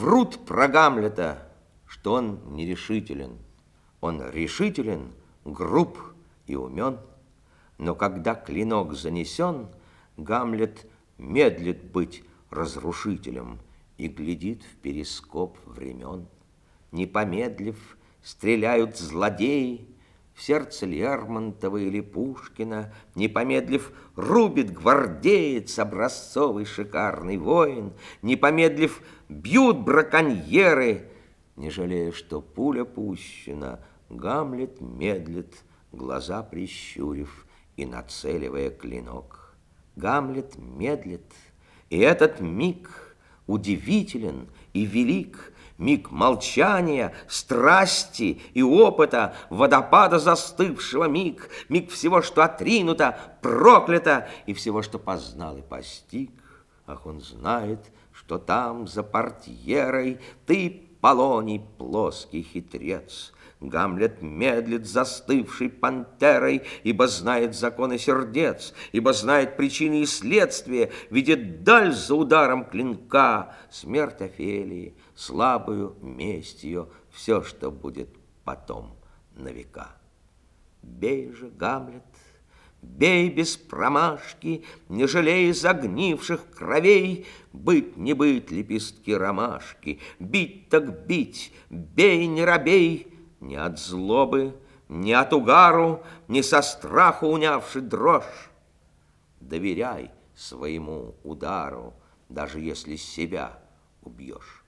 Врут про Гамлета, что он нерешителен. Он решителен, груб и умен. Но когда клинок занесен, Гамлет медлит быть разрушителем и глядит в перископ времен. Не помедлив, стреляют злодеи в сердце Лермонтова или Пушкина. Не помедлив, рубит гвардеец, образцовый шикарный воин. Не помедлив, бьют браконьеры, не жалея, что пуля пущена. Гамлет медлит, глаза прищурив и нацеливая клинок. Гамлет медлит, и этот миг удивителен и велик. Миг молчания, страсти и опыта, водопада застывшего миг. Миг всего, что отринуто, проклято, и всего, что познал и постиг. Ах, он знает, что там, за портьерой, ты, Полоний, плоский хитрец. Гамлет медлит застывшей пантерой, ибо знает законы сердец, ибо знает причины и следствия, видит даль за ударом клинка, смерть Офелии, слабую месть ее, все, что будет потом на века. Бей же, Гамлет, бей без промашки, не жалей загнивших кровей. Быть не быть лепестки ромашки, бить так бить, бей не робей. Ни от злобы, ни от угару, ни со страху унявши дрожь. Доверяй своему удару, даже если себя убьешь.